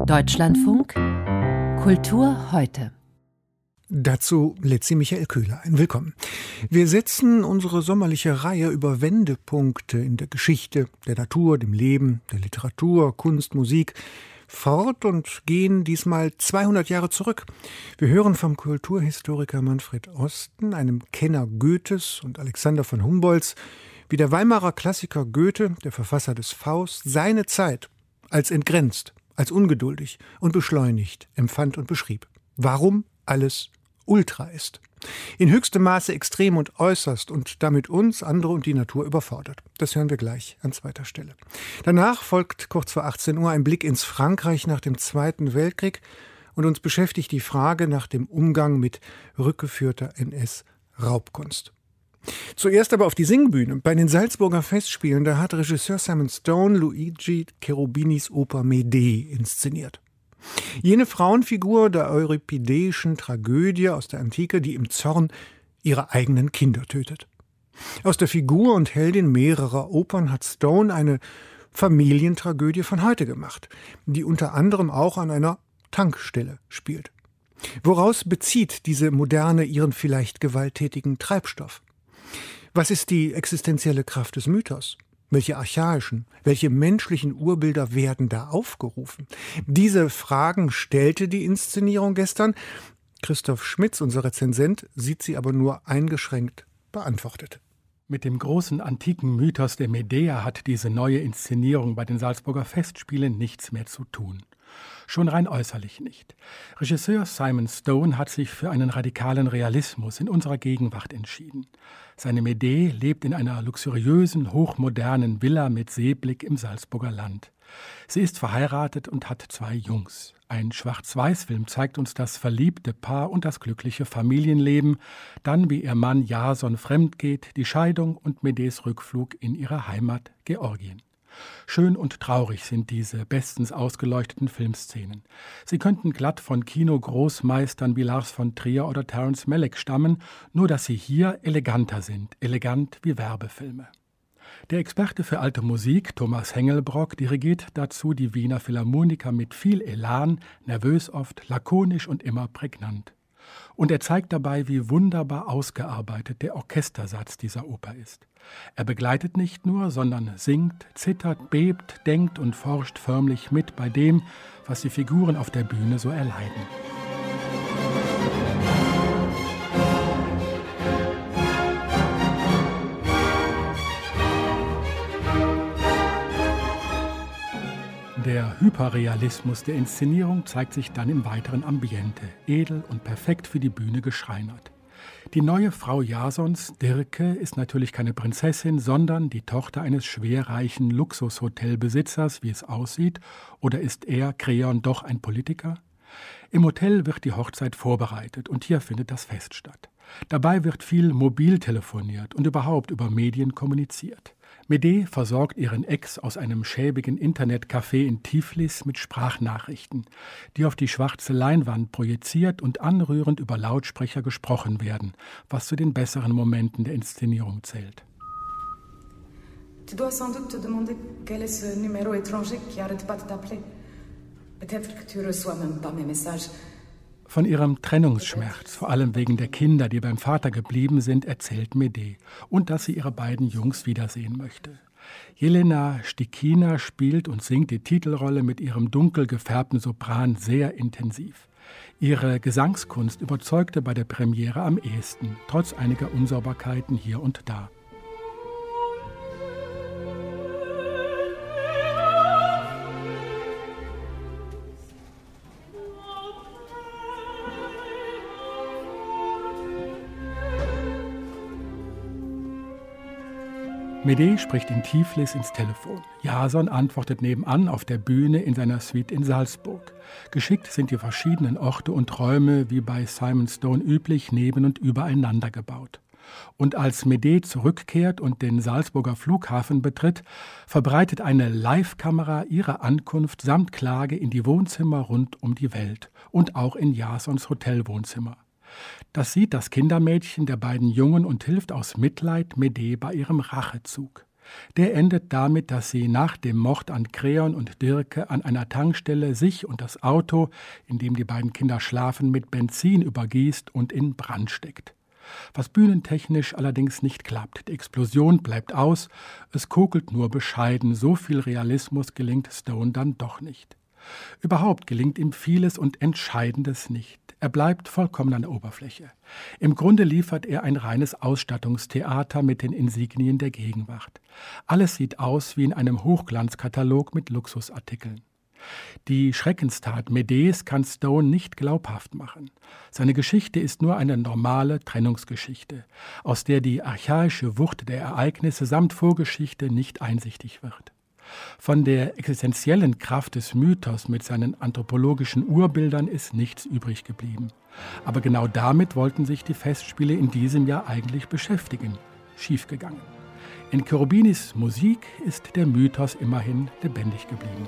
Deutschlandfunk Kultur heute. Dazu lädt Sie Michael Köhler ein. Willkommen. Wir setzen unsere sommerliche Reihe über Wendepunkte in der Geschichte, der Natur, dem Leben, der Literatur, Kunst, Musik fort und gehen diesmal 200 Jahre zurück. Wir hören vom Kulturhistoriker Manfred Osten, einem Kenner Goethes und Alexander von Humboldts, wie der Weimarer Klassiker Goethe, der Verfasser des Faust, seine Zeit als entgrenzt, als ungeduldig und beschleunigt empfand und beschrieb. Warum alles Ultra ist. In höchstem Maße extrem und äußerst und damit uns, andere und die Natur überfordert. Das hören wir gleich an zweiter Stelle. Danach folgt kurz vor 18 Uhr ein Blick ins Frankreich nach dem Zweiten Weltkrieg und uns beschäftigt die Frage nach dem Umgang mit rückgeführter NS-Raubkunst. Zuerst aber auf die Singbühne. Bei den Salzburger Festspielen, da hat Regisseur Simon Stone Luigi Cherubinis Oper Medee inszeniert. Jene Frauenfigur der euripideischen Tragödie aus der Antike, die im Zorn ihre eigenen Kinder tötet. Aus der Figur und Heldin mehrerer Opern hat Stone eine Familientragödie von heute gemacht, die unter anderem auch an einer Tankstelle spielt. Woraus bezieht diese Moderne ihren vielleicht gewalttätigen Treibstoff? Was ist die existenzielle Kraft des Mythos? Welche archaischen, welche menschlichen Urbilder werden da aufgerufen? Diese Fragen stellte die Inszenierung gestern. Christoph Schmitz, unser Rezensent, sieht sie aber nur eingeschränkt beantwortet. Mit dem großen antiken Mythos der Medea hat diese neue Inszenierung bei den Salzburger Festspielen nichts mehr zu tun. Schon rein äußerlich nicht. Regisseur Simon Stone hat sich für einen radikalen Realismus in unserer Gegenwart entschieden. Seine Medee lebt in einer luxuriösen, hochmodernen Villa mit Seeblick im Salzburger Land. Sie ist verheiratet und hat 2 Jungs. Ein Schwarz-Weiß-Film zeigt uns das verliebte Paar und das glückliche Familienleben, dann wie ihr Mann Jason fremdgeht, die Scheidung und Medees Rückflug in ihre Heimat Georgien. Schön und traurig sind diese bestens ausgeleuchteten Filmszenen. Sie könnten glatt von Kino-Großmeistern wie Lars von Trier oder Terence Malick stammen, nur dass sie hier eleganter sind, elegant wie Werbefilme. Der Experte für alte Musik, Thomas Hengelbrock, dirigiert dazu die Wiener Philharmoniker mit viel Elan, nervös oft, lakonisch und immer prägnant. Und er zeigt dabei, wie wunderbar ausgearbeitet der Orchestersatz dieser Oper ist. Er begleitet nicht nur, sondern singt, zittert, bebt, denkt und forscht förmlich mit bei dem, was die Figuren auf der Bühne so erleiden. Der Hyperrealismus der Inszenierung zeigt sich dann im weiteren Ambiente, edel und perfekt für die Bühne geschreinert. Die neue Frau Jasons, Dirke, ist natürlich keine Prinzessin, sondern die Tochter eines schwerreichen Luxushotelbesitzers, wie es aussieht. Oder ist er, Kreon, doch ein Politiker? Im Hotel wird die Hochzeit vorbereitet und hier findet das Fest statt. Dabei wird viel mobil telefoniert und überhaupt über Medien kommuniziert. Medee versorgt ihren Ex aus einem schäbigen Internetcafé in Tiflis mit Sprachnachrichten, die auf die schwarze Leinwand projiziert und anrührend über Lautsprecher gesprochen werden, was zu den besseren Momenten der Inszenierung zählt. Tu dois sans doute te demander quel est ce numéro étranger qui arrête pas de t'appeler. Peut-être que tu reçois même pas mes messages. Von ihrem Trennungsschmerz, vor allem wegen der Kinder, die beim Vater geblieben sind, erzählt Medee und dass sie ihre beiden Jungs wiedersehen möchte. Jelena Stikina spielt und singt die Titelrolle mit ihrem dunkel gefärbten Sopran sehr intensiv. Ihre Gesangskunst überzeugte bei der Premiere am ehesten, trotz einiger Unsauberkeiten hier und da. Medee spricht in Tiflis ins Telefon. Jason antwortet nebenan auf der Bühne in seiner Suite in Salzburg. Geschickt sind die verschiedenen Orte und Räume, wie bei Simon Stone üblich, neben und übereinander gebaut. Und als Medee zurückkehrt und den Salzburger Flughafen betritt, verbreitet eine Live-Kamera ihre Ankunft samt Klage in die Wohnzimmer rund um die Welt und auch in Jasons Hotelwohnzimmer. Das sieht das Kindermädchen der beiden Jungen und hilft aus Mitleid Medee bei ihrem Rachezug. Der endet damit, dass sie nach dem Mord an Creon und Dirke an einer Tankstelle sich und das Auto, in dem die beiden Kinder schlafen, mit Benzin übergießt und in Brand steckt. Was bühnentechnisch allerdings nicht klappt. Die Explosion bleibt aus, es kokelt nur bescheiden. So viel Realismus gelingt Stone dann doch nicht. Überhaupt gelingt ihm vieles und Entscheidendes nicht. Er bleibt vollkommen an der Oberfläche. Im Grunde liefert er ein reines Ausstattungstheater mit den Insignien der Gegenwart. Alles sieht aus wie in einem Hochglanzkatalog mit Luxusartikeln. Die Schreckenstat Medees kann Stone nicht glaubhaft machen. Seine Geschichte ist nur eine normale Trennungsgeschichte, aus der die archaische Wucht der Ereignisse samt Vorgeschichte nicht einsichtig wird. Von der existenziellen Kraft des Mythos mit seinen anthropologischen Urbildern ist nichts übrig geblieben. Aber genau damit wollten sich die Festspiele in diesem Jahr eigentlich beschäftigen. Schiefgegangen. In Cherubinis Musik ist der Mythos immerhin lebendig geblieben.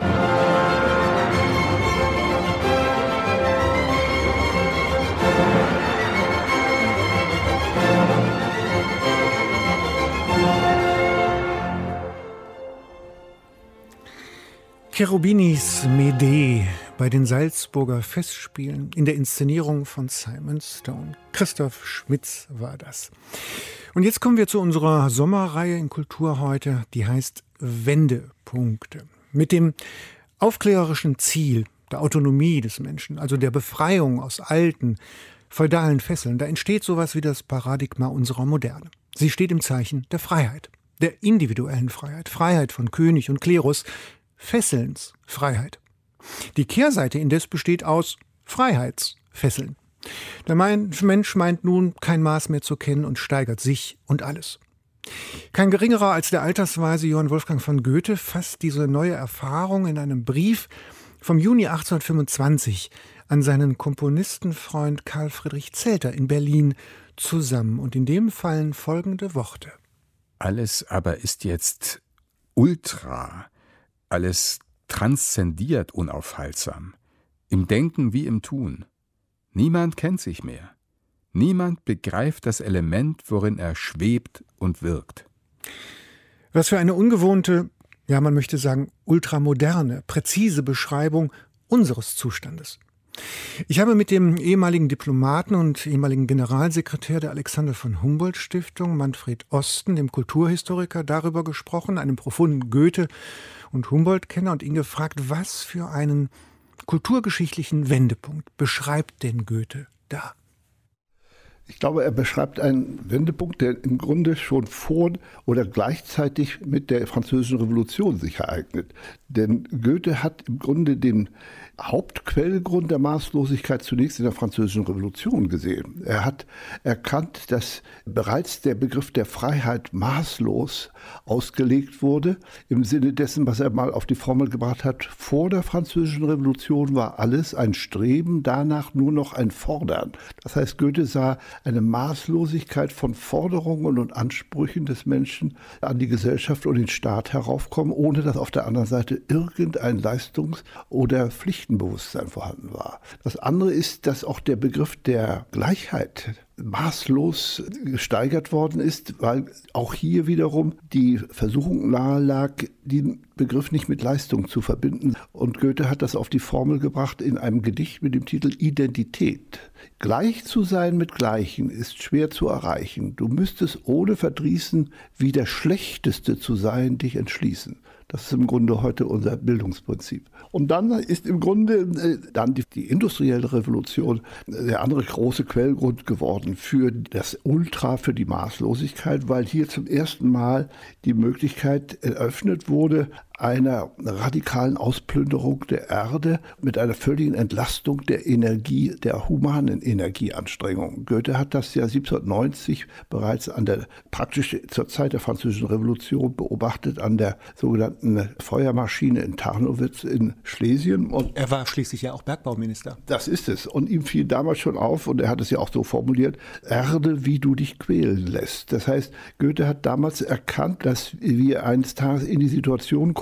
Cherubinis Medee bei den Salzburger Festspielen in der Inszenierung von Simon Stone. Christoph Schmitz war das. Und jetzt kommen wir zu unserer Sommerreihe in Kultur heute, die heißt Wendepunkte. Mit dem aufklärerischen Ziel der Autonomie des Menschen, also der Befreiung aus alten, feudalen Fesseln, da entsteht sowas wie das Paradigma unserer Moderne. Sie steht im Zeichen der Freiheit, der individuellen Freiheit, Freiheit von König und Klerus, Fesselns Freiheit. Die Kehrseite indes besteht aus Freiheitsfesseln. Der Mensch meint nun kein Maß mehr zu kennen und steigert sich und alles. Kein geringerer als der altersweise Johann Wolfgang von Goethe fasst diese neue Erfahrung in einem Brief vom Juni 1825 an seinen Komponistenfreund Karl Friedrich Zelter in Berlin zusammen. Und in dem fallen folgende Worte. Alles aber ist jetzt ultra, alles transzendiert unaufhaltsam, im Denken wie im Tun. Niemand kennt sich mehr. Niemand begreift das Element, worin er schwebt und wirkt. Was für eine ungewohnte, ja man möchte sagen ultramoderne, präzise Beschreibung unseres Zustandes. Ich habe mit dem ehemaligen Diplomaten und ehemaligen Generalsekretär der Alexander von Humboldt Stiftung, Manfred Osten, dem Kulturhistoriker, darüber gesprochen, einem profunden Goethe- und Humboldt-Kenner, und ihn gefragt, was für einen kulturgeschichtlichen Wendepunkt beschreibt denn Goethe da? Ich glaube, er beschreibt einen Wendepunkt, der im Grunde schon vor oder gleichzeitig mit der Französischen Revolution sich ereignet. Denn Goethe hat im Grunde den Hauptquellgrund der Maßlosigkeit zunächst in der Französischen Revolution gesehen. Er hat erkannt, dass bereits der Begriff der Freiheit maßlos ausgelegt wurde, im Sinne dessen, was er mal auf die Formel gebracht hat: Vor der Französischen Revolution war alles ein Streben, danach nur noch ein Fordern. Das heißt, Goethe sah eine Maßlosigkeit von Forderungen und Ansprüchen des Menschen an die Gesellschaft und den Staat heraufkommen, ohne dass auf der anderen Seite irgendein Leistungs- oder Pflichtenbewusstsein vorhanden war. Das andere ist, dass auch der Begriff der Gleichheit maßlos gesteigert worden ist, weil auch hier wiederum die Versuchung nahe lag, den Begriff nicht mit Leistung zu verbinden. Und Goethe hat das auf die Formel gebracht in einem Gedicht mit dem Titel Identität. Gleich zu sein mit Gleichen ist schwer zu erreichen. Du müsstest ohne Verdrießen wie der Schlechteste zu sein dich entschließen. Das ist im Grunde heute unser Bildungsprinzip. Und dann ist im Grunde dann die industrielle Revolution der andere große Quellgrund geworden für das Ultra, für die Maßlosigkeit, weil hier zum ersten Mal die Möglichkeit eröffnet wurde, einer radikalen Ausplünderung der Erde mit einer völligen Entlastung der Energie, der humanen Energieanstrengung. Goethe hat das ja 1790 bereits praktisch zur Zeit der Französischen Revolution beobachtet an der sogenannten Feuermaschine in Tarnowitz in Schlesien. Und er war schließlich ja auch Bergbauminister. Das ist es. Und ihm fiel damals schon auf, und er hat es ja auch so formuliert: Erde, wie du dich quälen lässt. Das heißt, Goethe hat damals erkannt, dass wir eines Tages in die Situation kommen,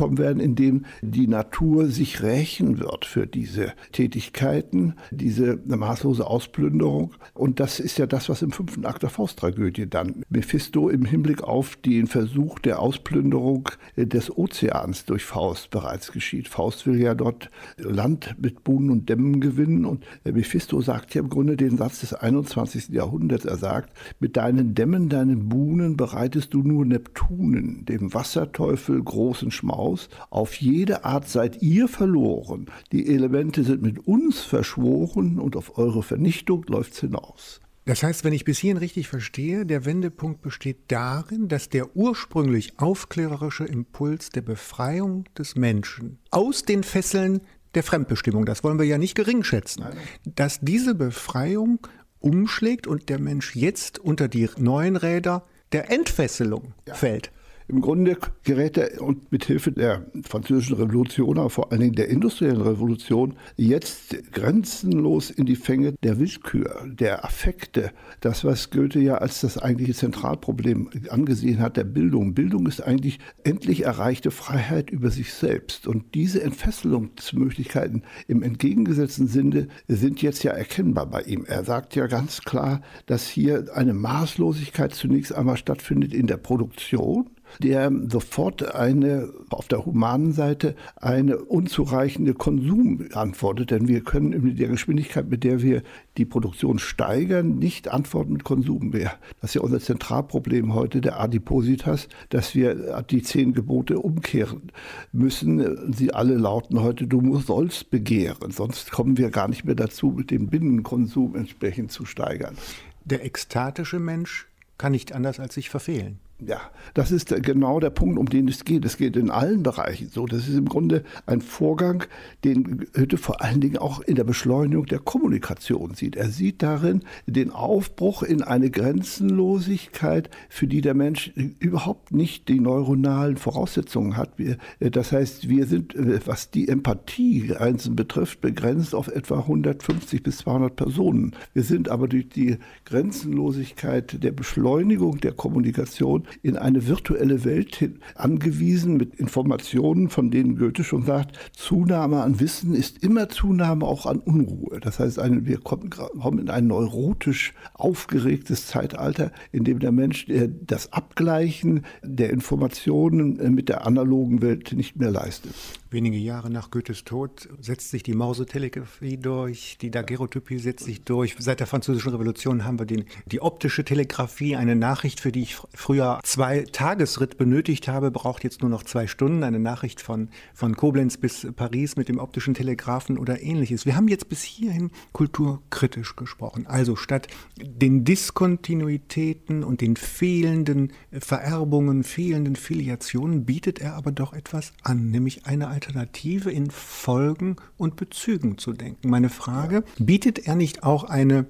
kommen werden, in dem die Natur sich rächen wird für diese Tätigkeiten, diese maßlose Ausplünderung. Und das ist ja das, was im 5. Akt der Fausttragödie dann Mephisto im Hinblick auf den Versuch der Ausplünderung des Ozeans durch Faust bereits geschieht. Faust will ja dort Land mit Buhnen und Dämmen gewinnen und Mephisto sagt ja im Grunde den Satz des 21. Jahrhunderts. Er sagt, mit deinen Dämmen, deinen Buhnen bereitest du nur Neptunen, dem Wasserteufel großen Schmaus. Auf jede Art seid ihr verloren. Die Elemente sind mit uns verschworen und auf eure Vernichtung läuft's hinaus. Das heißt, wenn ich bis hierhin richtig verstehe, der Wendepunkt besteht darin, dass der ursprünglich aufklärerische Impuls der Befreiung des Menschen aus den Fesseln der Fremdbestimmung, das wollen wir ja nicht geringschätzen, dass diese Befreiung umschlägt und der Mensch jetzt unter die neuen Räder der Entfesselung fällt. Im Grunde gerät er und mit Hilfe der französischen Revolution, aber vor allen Dingen der industriellen Revolution, jetzt grenzenlos in die Fänge der Willkür, der Affekte. Das, was Goethe ja als das eigentliche Zentralproblem angesehen hat, der Bildung. Bildung ist eigentlich endlich erreichte Freiheit über sich selbst. Und diese Entfesselungsmöglichkeiten im entgegengesetzten Sinne sind jetzt ja erkennbar bei ihm. Er sagt ja ganz klar, dass hier eine Maßlosigkeit zunächst einmal stattfindet in der Produktion, der sofort auf der humanen Seite eine unzureichende Konsum antwortet. Denn wir können mit der Geschwindigkeit, mit der wir die Produktion steigern, nicht antworten mit Konsum mehr. Das ist ja unser Zentralproblem heute, der Adipositas, dass wir die 10 Gebote umkehren müssen. Sie alle lauten heute, du sollst begehren, sonst kommen wir gar nicht mehr dazu, mit dem Binnenkonsum entsprechend zu steigern. Der ekstatische Mensch kann nicht anders als sich verfehlen. Ja, das ist genau der Punkt, um den es geht. Es geht in allen Bereichen so. Das ist im Grunde ein Vorgang, den Goethe vor allen Dingen auch in der Beschleunigung der Kommunikation sieht. Er sieht darin den Aufbruch in eine Grenzenlosigkeit, für die der Mensch überhaupt nicht die neuronalen Voraussetzungen hat. Das heißt, wir sind, was die Empathiegrenzen betrifft, begrenzt auf etwa 150 bis 200 Personen. Wir sind aber durch die Grenzenlosigkeit der Beschleunigung der Kommunikation in eine virtuelle Welt hin angewiesen mit Informationen, von denen Goethe schon sagt, Zunahme an Wissen ist immer Zunahme auch an Unruhe. Das heißt, wir kommen in ein neurotisch aufgeregtes Zeitalter, in dem der Mensch das Abgleichen der Informationen mit der analogen Welt nicht mehr leistet. Wenige Jahre nach Goethes Tod setzt sich die Mausetelegrafie durch, die Daguerreotypie setzt sich durch. Seit der Französischen Revolution haben wir die optische Telegrafie. Eine Nachricht, für die ich früher 2 Tagesritt benötigt habe, braucht jetzt nur noch 2 Stunden. Eine Nachricht von Koblenz bis Paris mit dem optischen Telegraphen oder ähnliches. Wir haben jetzt bis hierhin kulturkritisch gesprochen. Also statt den Diskontinuitäten und den fehlenden Vererbungen, fehlenden Filiationen bietet er aber doch etwas an, nämlich eine Alternative in Folgen und Bezügen zu denken. Meine Frage, bietet er nicht auch eine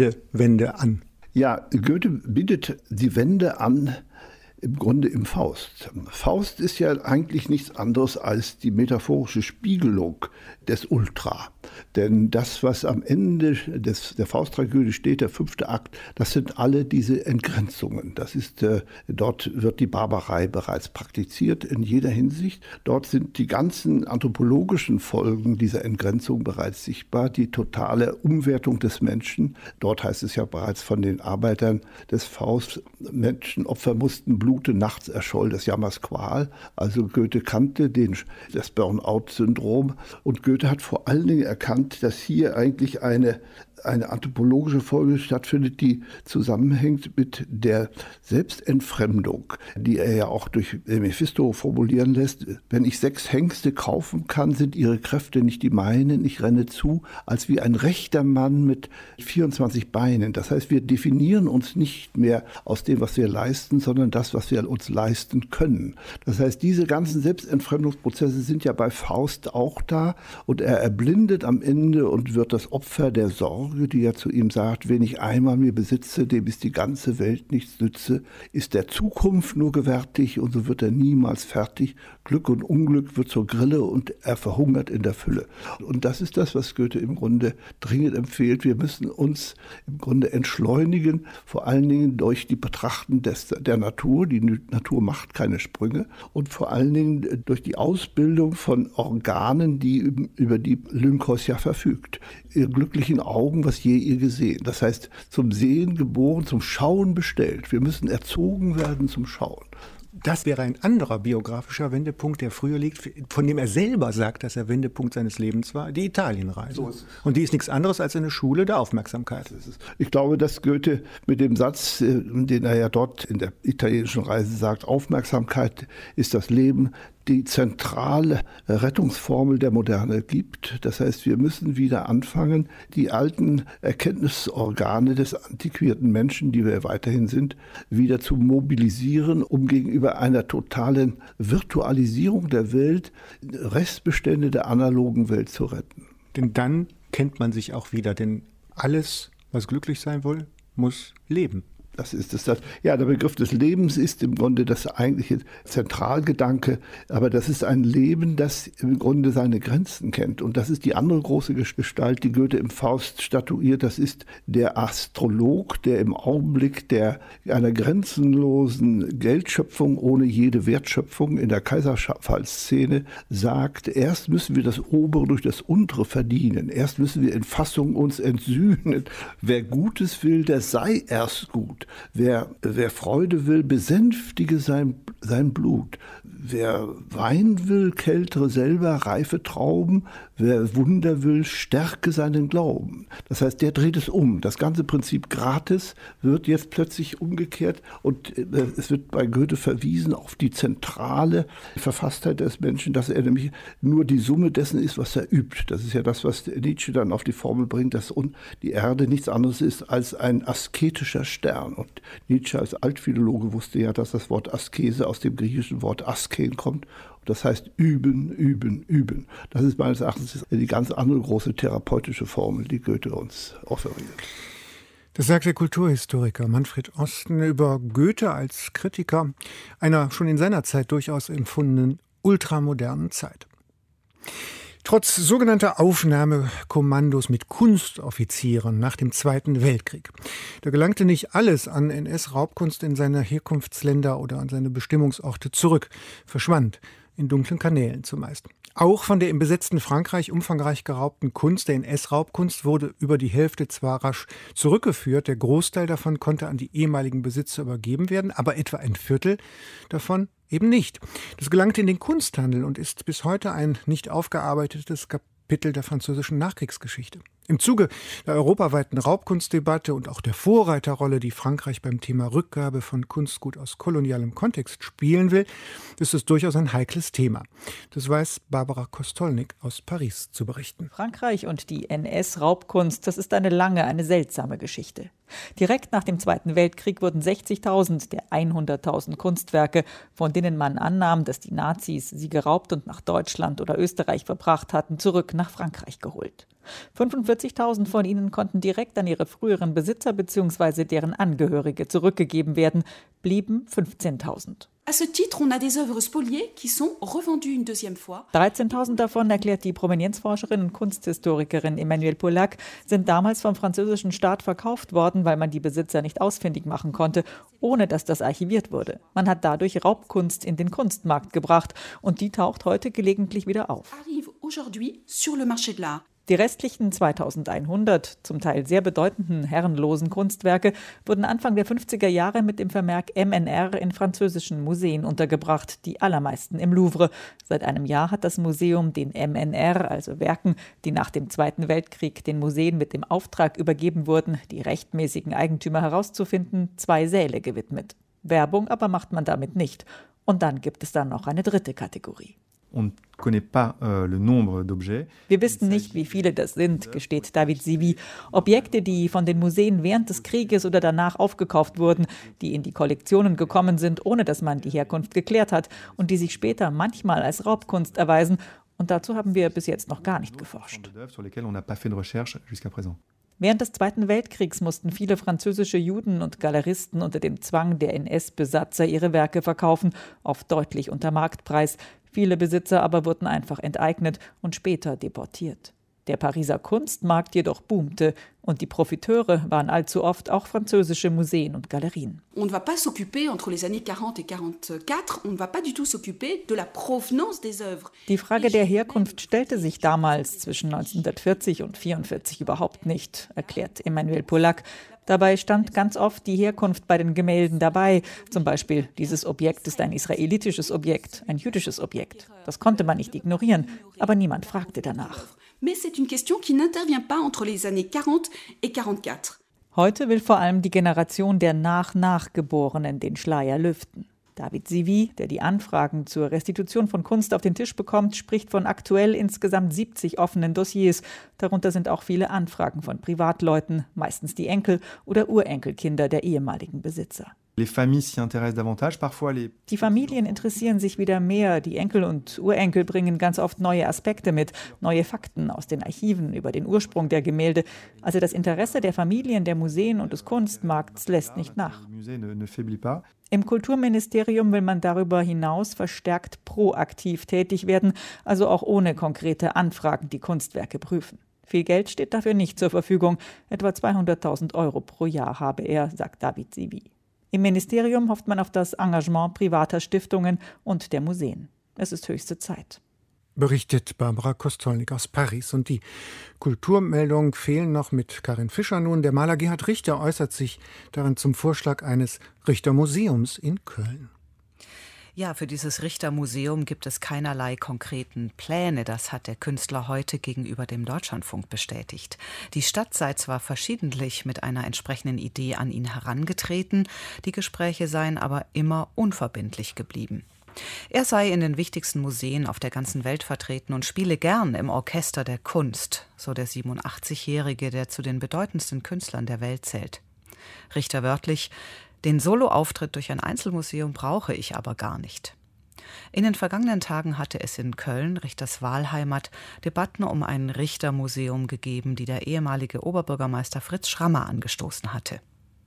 Wende an? Ja, Goethe bietet die Wende an, im Grunde im Faust. Faust ist ja eigentlich nichts anderes als die metaphorische Spiegelung des Ultra. Denn das, was am Ende der Fausttragödie steht, der 5. Akt, das sind alle diese Entgrenzungen. Das ist, dort wird die Barbarei bereits praktiziert in jeder Hinsicht. Dort sind die ganzen anthropologischen Folgen dieser Entgrenzung bereits sichtbar. Die totale Umwertung des Menschen. Dort heißt es ja bereits von den Arbeitern des Faust, Menschenopfer mussten bluten, nachts erscholl des Jammers Qual. Also Goethe kannte das Burnout-Syndrom und Goethe hat vor allen Dingen erkannt, dass hier eigentlich eine anthropologische Folge stattfindet, die zusammenhängt mit der Selbstentfremdung, die er ja auch durch Mephisto formulieren lässt. Wenn ich 6 Hengste kaufen kann, sind ihre Kräfte nicht die meinen. Ich renne zu, als wie ein rechter Mann mit 24 Beinen. Das heißt, wir definieren uns nicht mehr aus dem, was wir leisten, sondern das, was wir uns leisten können. Das heißt, diese ganzen Selbstentfremdungsprozesse sind ja bei Faust auch da und er erblindet am Ende und wird das Opfer der Sorge, die ja zu ihm sagt, wen ich einmal mir besitze, dem ist die ganze Welt nichts nütze, ist der Zukunft nur gewärtig und so wird er niemals fertig, Glück und Unglück wird zur Grille und er verhungert in der Fülle. Und das ist das, was Goethe im Grunde dringend empfiehlt. Wir müssen uns im Grunde entschleunigen, vor allen Dingen durch die Betrachten der Natur. Die Natur macht keine Sprünge. Und vor allen Dingen durch die Ausbildung von Organen, über die Lynkeus ja verfügt. Ihre glücklichen Augen, was je ihr gesehen. Das heißt, zum Sehen geboren, zum Schauen bestellt. Wir müssen erzogen werden zum Schauen. Das wäre ein anderer biografischer Wendepunkt, der früher liegt, von dem er selber sagt, dass er Wendepunkt seines Lebens war, die Italienreise. So und die ist nichts anderes als eine Schule der Aufmerksamkeit. Ich glaube, dass Goethe mit dem Satz, den er ja dort in der italienischen Reise sagt, Aufmerksamkeit ist das Leben, die zentrale Rettungsformel der Moderne gibt. Das heißt, wir müssen wieder anfangen, die alten Erkenntnisorgane des antiquierten Menschen, die wir weiterhin sind, wieder zu mobilisieren, um gegenüber einer totalen Virtualisierung der Welt Restbestände der analogen Welt zu retten. Denn dann kennt man sich auch wieder, denn alles, was glücklich sein will, muss leben. Das ist es. Ja, der Begriff des Lebens ist im Grunde das eigentliche Zentralgedanke, aber das ist ein Leben, das im Grunde seine Grenzen kennt. Und das ist die andere große Gestalt, die Goethe im Faust statuiert. Das ist der Astrolog, der im Augenblick einer grenzenlosen Geldschöpfung ohne jede Wertschöpfung in der Kaiserfallszene sagt, erst müssen wir das Obere durch das Untere verdienen. Erst müssen wir in Fassung uns entsühnen. Wer Gutes will, der sei erst gut. Wer Freude will, besänftige sein Blut. Wer Wein will, kältere selber reife Trauben. Wer Wunder will, stärke seinen Glauben. Das heißt, der dreht es um. Das ganze Prinzip gratis wird jetzt plötzlich umgekehrt und es wird bei Goethe verwiesen auf die zentrale Verfasstheit des Menschen, dass er nämlich nur die Summe dessen ist, was er übt. Das ist ja das, was Nietzsche dann auf die Formel bringt, dass die Erde nichts anderes ist als ein asketischer Stern. Und Nietzsche als Altphilologe wusste ja, dass das Wort Askese aus dem griechischen Wort asken kommt. Das heißt üben, üben, üben. Das ist meines Erachtens die ganz andere große therapeutische Formel, die Goethe uns offeriert. Das sagt der Kulturhistoriker Manfred Osten über Goethe als Kritiker einer schon in seiner Zeit durchaus empfundenen ultramodernen Zeit. Trotz sogenannter Aufnahmekommandos mit Kunstoffizieren nach dem Zweiten Weltkrieg. Da gelangte nicht alles an NS-Raubkunst in seine Herkunftsländer oder an seine Bestimmungsorte zurück, verschwand in dunklen Kanälen zumeist. Auch von der im besetzten Frankreich umfangreich geraubten Kunst, der NS-Raubkunst, wurde über die Hälfte zwar rasch zurückgeführt, der Großteil davon konnte an die ehemaligen Besitzer übergeben werden, aber etwa ein Viertel davon eben nicht. Das gelangte in den Kunsthandel und ist bis heute ein nicht aufgearbeitetes Kapitel der französischen Nachkriegsgeschichte. Im Zuge der europaweiten Raubkunstdebatte und auch der Vorreiterrolle, die Frankreich beim Thema Rückgabe von Kunstgut aus kolonialem Kontext spielen will, ist es durchaus ein heikles Thema. Das weiß Barbara Kostolnik aus Paris zu berichten. Frankreich und die NS-Raubkunst, das ist eine lange, eine seltsame Geschichte. Direkt nach dem Zweiten Weltkrieg wurden 60.000 der 100.000 Kunstwerke, von denen man annahm, dass die Nazis sie geraubt und nach Deutschland oder Österreich verbracht hatten, zurück nach Frankreich geholt. 45.000 von ihnen konnten direkt an ihre früheren Besitzer bzw. deren Angehörige zurückgegeben werden, blieben 15.000. 13.000 davon, erklärt die Provenienzforscherin und Kunsthistorikerin Emmanuelle Pollack, sind damals vom französischen Staat verkauft worden, weil man die Besitzer nicht ausfindig machen konnte, ohne dass das archiviert wurde. Man hat dadurch Raubkunst in den Kunstmarkt gebracht und die taucht heute gelegentlich wieder auf. Die restlichen 2100, zum Teil sehr bedeutenden herrenlosen Kunstwerke wurden Anfang der 50er Jahre mit dem Vermerk MNR in französischen Museen untergebracht, die allermeisten im Louvre. Seit einem Jahr hat das Museum den MNR, also Werken, die nach dem Zweiten Weltkrieg den Museen mit dem Auftrag übergeben wurden, die rechtmäßigen Eigentümer herauszufinden, 2 Säle gewidmet. Werbung aber macht man damit nicht. Und dann gibt es dann noch eine dritte Kategorie. Wir wissen nicht, wie viele das sind, gesteht David Sivi. Objekte, die von den Museen während des Krieges oder danach aufgekauft wurden, die in die Kollektionen gekommen sind, ohne dass man die Herkunft geklärt hat und die sich später manchmal als Raubkunst erweisen. Und dazu haben wir bis jetzt noch gar nicht geforscht. Während des Zweiten Weltkriegs mussten viele französische Juden und Galeristen unter dem Zwang der NS-Besatzer ihre Werke verkaufen, oft deutlich unter Marktpreis. Viele Besitzer aber wurden einfach enteignet und später deportiert. Der Pariser Kunstmarkt jedoch boomte und die Profiteure waren allzu oft auch französische Museen und Galerien. On ne va pas s'occuper entre les années 40 et 44, on ne va pas du tout s'occuper de la provenance des œuvres. Die Frage der Herkunft stellte sich damals zwischen 1940 und 1944 überhaupt nicht, erklärt Emmanuel Pollack. Dabei stand ganz oft die Herkunft bei den Gemälden dabei. Zum Beispiel, dieses Objekt ist ein israelitisches Objekt, ein jüdisches Objekt. Das konnte man nicht ignorieren, aber niemand fragte danach. Mais c'est une question qui n'intervient pas entre les années 40 et 44. Heute will vor allem die Generation der Nachgeborenen den Schleier lüften. David Zivie, der die Anfragen zur Restitution von Kunst auf den Tisch bekommt, spricht von aktuell insgesamt 70 offenen Dossiers. Darunter sind auch viele Anfragen von Privatleuten, meistens die Enkel- oder Urenkelkinder der ehemaligen Besitzer. Die Familien interessieren sich wieder mehr. Die Enkel und Urenkel bringen ganz oft neue Aspekte mit, neue Fakten aus den Archiven über den Ursprung der Gemälde. Also das Interesse der Familien, der Museen und des Kunstmarkts lässt nicht nach. Im Kulturministerium will man darüber hinaus verstärkt proaktiv tätig werden, also auch ohne konkrete Anfragen die Kunstwerke prüfen. Viel Geld steht dafür nicht zur Verfügung. Etwa 200.000 € pro Jahr habe er, sagt David Zivie. Im Ministerium hofft man auf das Engagement privater Stiftungen und der Museen. Es ist höchste Zeit. Berichtet Barbara Kostolnik aus Paris. Und die Kulturmeldungen fehlen noch mit Karin Fischer nun. Der Maler Gerhard Richter äußert sich darin zum Vorschlag eines Richter-Museums in Köln. Ja, für dieses Richter-Museum gibt es keinerlei konkreten Pläne. Das hat der Künstler heute gegenüber dem Deutschlandfunk bestätigt. Die Stadt sei zwar verschiedentlich mit einer entsprechenden Idee an ihn herangetreten, die Gespräche seien aber immer unverbindlich geblieben. Er sei in den wichtigsten Museen auf der ganzen Welt vertreten und spiele gern im Orchester der Kunst, so der 87-Jährige, der zu den bedeutendsten Künstlern der Welt zählt. Richter wörtlich: Den Soloauftritt durch ein Einzelmuseum brauche ich aber gar nicht. In den vergangenen Tagen hatte es in Köln, Richters Wahlheimat, Debatten um ein Richtermuseum gegeben, die der ehemalige Oberbürgermeister Fritz Schrammer angestoßen hatte.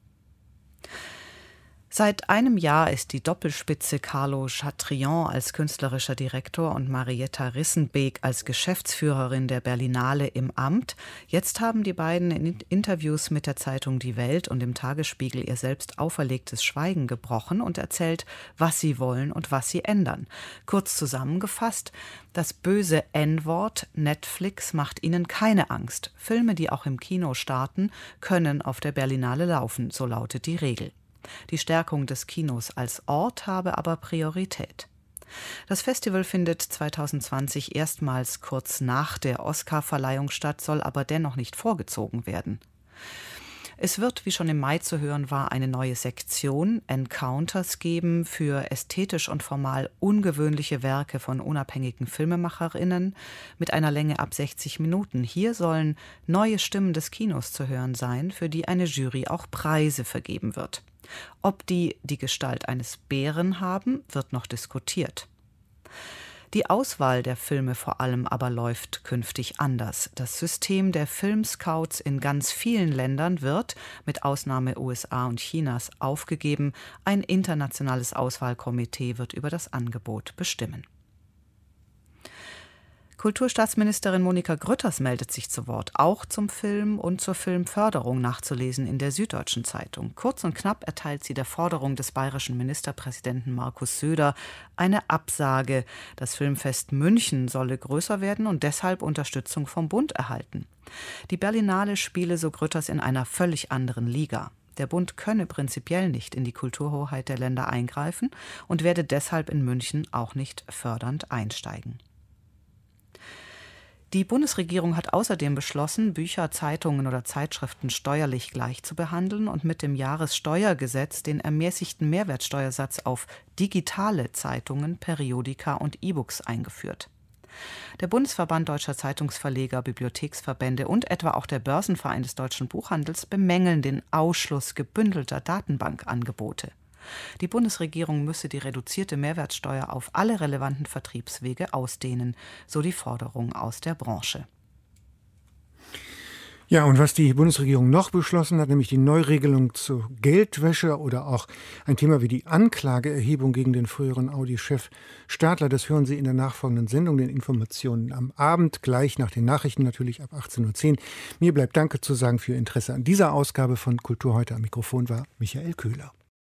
Seit einem Jahr ist die Doppelspitze Carlo Chatrian als künstlerischer Direktor und Marietta Rissenbeek als Geschäftsführerin der Berlinale im Amt. Jetzt haben die beiden in Interviews mit der Zeitung Die Welt und dem Tagesspiegel ihr selbst auferlegtes Schweigen gebrochen und erzählt, was sie wollen und was sie ändern. Kurz zusammengefasst: Das böse N-Wort Netflix macht ihnen keine Angst. Filme, die auch im Kino starten, können auf der Berlinale laufen, so lautet die Regel. Die Stärkung des Kinos als Ort habe aber Priorität. Das Festival findet 2020 erstmals kurz nach der Oscar-Verleihung statt, soll aber dennoch nicht vorgezogen werden. Es wird, wie schon im Mai zu hören war, eine neue Sektion Encounters geben für ästhetisch und formal ungewöhnliche Werke von unabhängigen FilmemacherInnen mit einer Länge ab 60 Minuten. Hier sollen neue Stimmen des Kinos zu hören sein, für die eine Jury auch Preise vergeben wird. Ob die Gestalt eines Bären haben, wird noch diskutiert. Die Auswahl der Filme vor allem aber läuft künftig anders. Das System der Filmscouts in ganz vielen Ländern wird, mit Ausnahme USA und Chinas, aufgegeben. Ein internationales Auswahlkomitee wird über das Angebot bestimmen. Kulturstaatsministerin Monika Grütters meldet sich zu Wort, auch zum Film und zur Filmförderung, nachzulesen in der Süddeutschen Zeitung. Kurz und knapp erteilt sie der Forderung des bayerischen Ministerpräsidenten Markus Söder eine Absage. Das Filmfest München solle größer werden und deshalb Unterstützung vom Bund erhalten. Die Berlinale spiele, so Grütters, in einer völlig anderen Liga. Der Bund könne prinzipiell nicht in die Kulturhoheit der Länder eingreifen und werde deshalb in München auch nicht fördernd einsteigen. Die Bundesregierung hat außerdem beschlossen, Bücher, Zeitungen oder Zeitschriften steuerlich gleich zu behandeln und mit dem Jahressteuergesetz den ermäßigten Mehrwertsteuersatz auf digitale Zeitungen, Periodika und E-Books eingeführt. Der Bundesverband Deutscher Zeitungsverleger, Bibliotheksverbände und etwa auch der Börsenverein des deutschen Buchhandels bemängeln den Ausschluss gebündelter Datenbankangebote. Die Bundesregierung müsse die reduzierte Mehrwertsteuer auf alle relevanten Vertriebswege ausdehnen, so die Forderung aus der Branche. Ja, und was die Bundesregierung noch beschlossen hat, nämlich die Neuregelung zur Geldwäsche oder auch ein Thema wie die Anklageerhebung gegen den früheren Audi-Chef Stadler, das hören Sie in der nachfolgenden Sendung, den Informationen am Abend, gleich nach den Nachrichten, natürlich ab 18.10 Uhr. Mir bleibt Danke zu sagen für Ihr Interesse an dieser Ausgabe von Kultur heute. Am Mikrofon war Michael Köhler.